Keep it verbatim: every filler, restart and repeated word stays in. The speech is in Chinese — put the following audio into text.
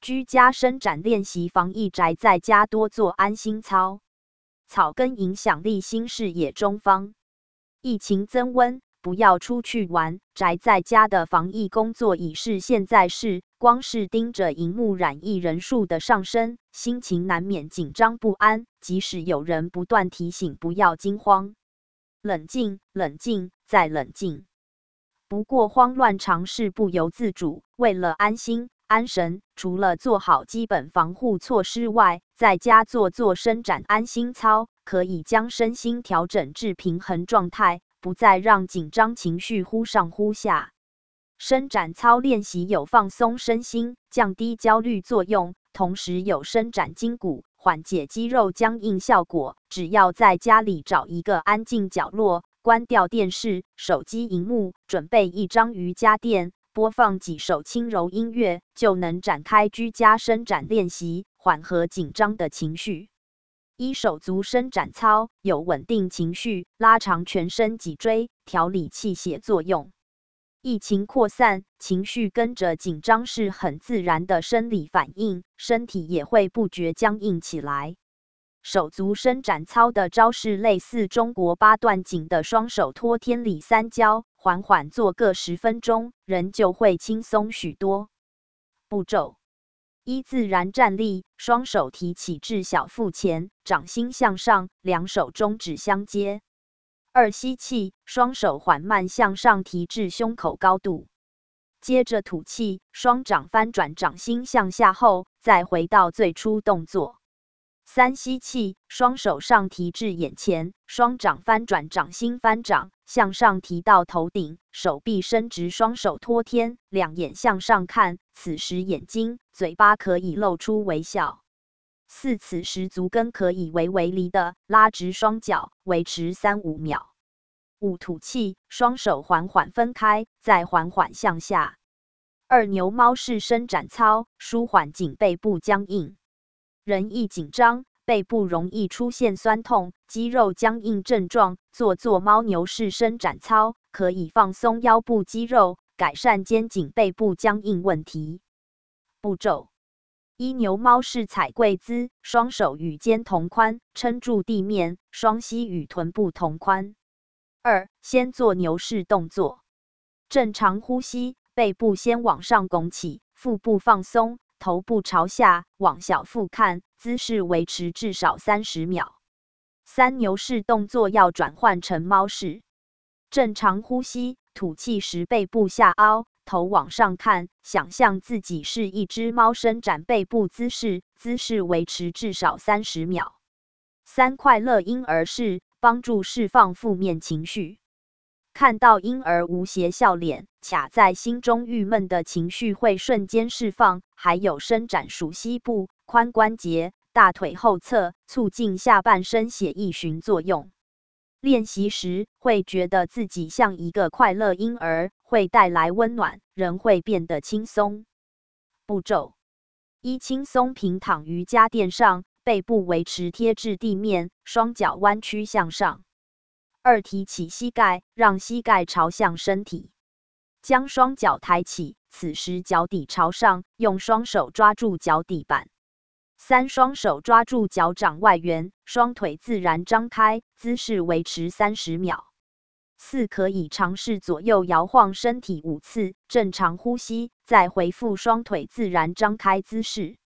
居家伸展练习防疫宅在家多做安心操。草根影响力新视野中方。疫情增温，不要出去玩，宅在家的防疫工作已是现在事。光是盯着荧幕染疫人数的上升，心情难免紧张不安。即使有人不断提醒不要惊慌，冷静，冷静，再冷静。不过慌乱常是不由自主。为了安心安神，除了做好基本防护措施外，在家做做伸展安心操，可以将身心调整至平衡状态，不再让紧张情绪忽上忽下。伸展操练习有放松身心、降低焦虑作用，同时有伸展筋骨、缓解肌肉僵硬效果。只要在家里找一个安静角落，关掉电视、手机荧幕，准备一张瑜伽垫，播放几首轻柔音乐，就能展开居家伸展练习，缓和紧张的情绪。一手足伸展操有稳定情绪、拉长全身脊椎、调理气血作用。疫情扩散，情绪跟着紧张是很自然的生理反应，身体也会不觉僵硬起来。手足伸展操的招式类似中国八段锦的双手托天理三交，缓缓做个十分钟，人就会轻松许多。步骤：一、自然站立，双手提起至小腹前，掌心向上，两手中指相接。二、吸气，双手缓慢向上提至胸口高度。接着吐气，双掌翻转，掌心向下后，再回到最初动作。三、吸气，双手上提至眼前，双掌翻转，掌心翻掌，向上提到头顶，手臂伸直，双手托天，两眼向上看，此时眼睛、嘴巴可以露出微笑。四、此时足跟可以微微离地拉直双脚，维持三五秒。五、吐气，双手缓缓分开，再缓缓向下。二、牛猫式伸展操，舒缓颈背部僵硬。人一紧张，背部容易出现酸痛、肌肉僵硬症状，做做猫牛式伸展操，可以放松腰部肌肉，改善肩颈背部僵硬问题。步骤：一、牛猫式踩跪姿，双手与肩同宽，撑住地面，双膝与臀部同宽。二、先做牛式动作，正常呼吸，背部先往上拱起，腹部放松，头部朝下，往小腹看，姿势维持至少三十秒。三、牛式动作要转换成猫式，正常呼吸，吐气时背部下凹，头往上看，想象自己是一只猫，伸展背部姿势，姿势维持至少三十秒。三、快乐婴儿式，帮助释放负面情绪。看到婴儿无邪笑脸，卡在心中郁闷的情绪会瞬间释放。还有伸展属膝部、髋关节、大腿后侧，促进下半身血液循作用。练习时会觉得自己像一个快乐婴儿，会带来温暖，人会变得轻松。步骤：一、轻松平躺瑜伽垫上，背部维持贴至地面，双脚弯曲向上。二、提起膝盖，让膝盖朝向身体，将双脚抬起，此时脚底朝上，用双手抓住脚底板。三、双手抓住脚掌外缘，双腿自然张开，姿势维持三十秒。四、可以尝试左右摇晃身体五次，正常呼吸，再回复双腿自然张开姿势。